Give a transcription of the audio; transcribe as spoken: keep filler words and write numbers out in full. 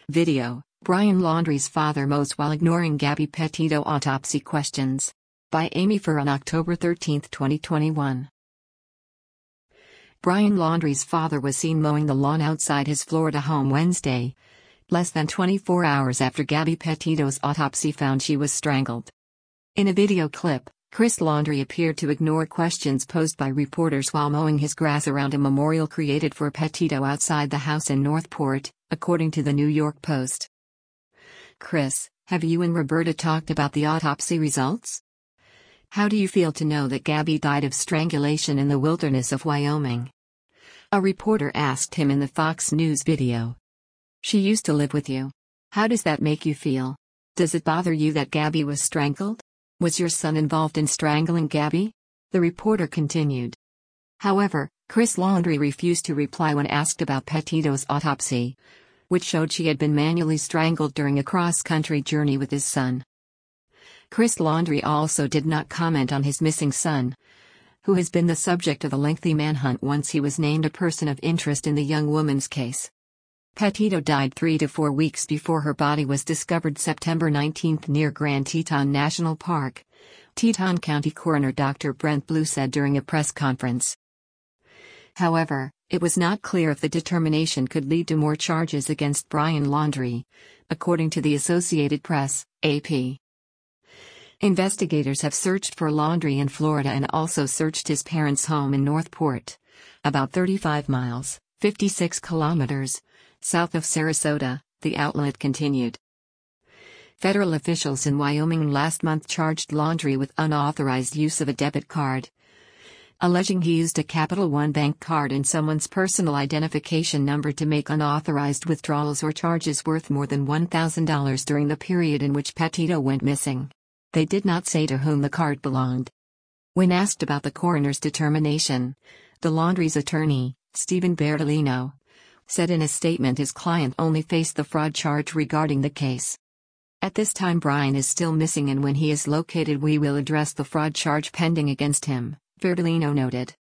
Video: Brian Laundrie's father mows while ignoring Gabby Petito autopsy questions. By Amy Furr on October thirteenth, twenty twenty-one. Brian Laundrie's father was seen mowing the lawn outside his Florida home Wednesday, less than twenty-four hours after Gabby Petito's autopsy found she was strangled. In a video clip, Chris Laundrie appeared to ignore questions posed by reporters while mowing his grass around a memorial created for Petito outside the house in Northport, according to the New York Post. Chris, have you and Roberta talked about the autopsy results? How do you feel to know that Gabby died of strangulation in the wilderness of Wyoming? A reporter asked him in the Fox News video. She used to live with you. How does that make you feel? Does it bother you that Gabby was strangled? Was your son involved in strangling Gabby? The reporter continued. However, Chris Laundrie refused to reply when asked about Petito's autopsy, which showed she had been manually strangled during a cross-country journey with his son. Chris Laundrie also did not comment on his missing son, who has been the subject of a lengthy manhunt once he was named a person of interest in the young woman's case. Petito died three to four weeks before her body was discovered September nineteenth near Grand Teton National Park, Teton County Coroner Doctor Brent Blue said during a press conference. However, it was not clear if the determination could lead to more charges against Brian Laundrie, according to the Associated Press, A P. Investigators have searched for Laundrie in Florida and also searched his parents' home in Northport, about thirty-five miles, fifty-six kilometers, south of Sarasota, the outlet continued. Federal officials in Wyoming last month charged Laundrie with unauthorized use of a debit card, alleging he used a Capital One bank card and someone's personal identification number to make unauthorized withdrawals or charges worth more than one thousand dollars during the period in which Petito went missing. They did not say to whom the card belonged. When asked about the coroner's determination, the Laundrie's attorney, Stephen Bertolino, said in a statement his client only faced the fraud charge regarding the case. At this time Brian is still missing, and when he is located we will address the fraud charge pending against him, Bertolino noted.